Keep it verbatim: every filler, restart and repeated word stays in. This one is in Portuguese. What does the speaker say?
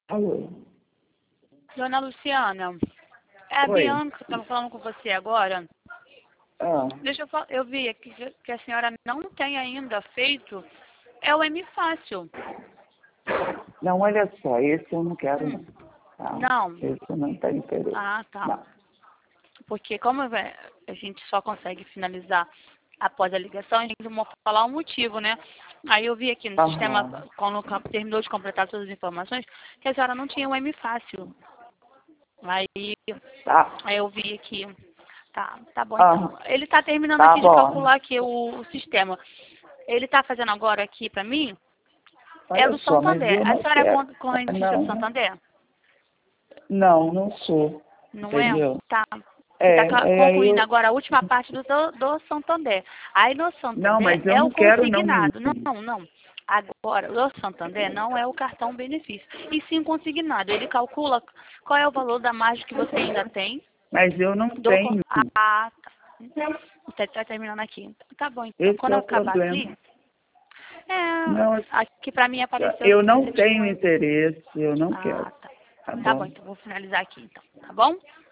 Alô? Dona Luciana, é a Oi. Bianca que estava falando com você agora. Ah, Deixa eu falar, eu vi aqui que que a senhora não tem ainda feito, é o M Fácil. não, olha só, esse eu não quero não. Hum, Tá? não. Esse não tem interesse. Ah, tá. Não. Porque como é, a gente só consegue finalizar após a ligação, a gente tem que falar o motivo, né? Aí eu vi aqui no Aham. sistema, quando o campo terminou de completar todas as informações, que a senhora não tinha o M Fácil. Aí, Tá. aí eu vi aqui. Tá, tá bom Aham. então. Ele tá terminando Tá aqui de bom. calcular aqui o, o sistema. Ele tá fazendo agora aqui pra mim, é Olha do só, mas Santander. eu A não senhora é quero. con- correntista do Não, Santander? não, não sou. Não é? Entendeu? Tá. Você É, está é aí concluindo eu. agora a última parte do, do, do Santander. Aí no Não, Santander mas eu é o não quero não, consignado. Não, menino. não, não. Agora, o Santander não é o cartão benefício. E sim consignado. Ele calcula qual é o valor da margem que você ainda tem. Mas eu não Do, con- tenho. ah, tá. Você está terminando aqui. Tá bom, então. Esse Quando é eu o acabar problema. aqui, é, Não, aqui pra mim apareceu eu aqui que não você tinha tenho um... interesse, eu não quero. Ah, tá. Tá Tá bom, bom? então vou finalizar aqui, então. Tá bom?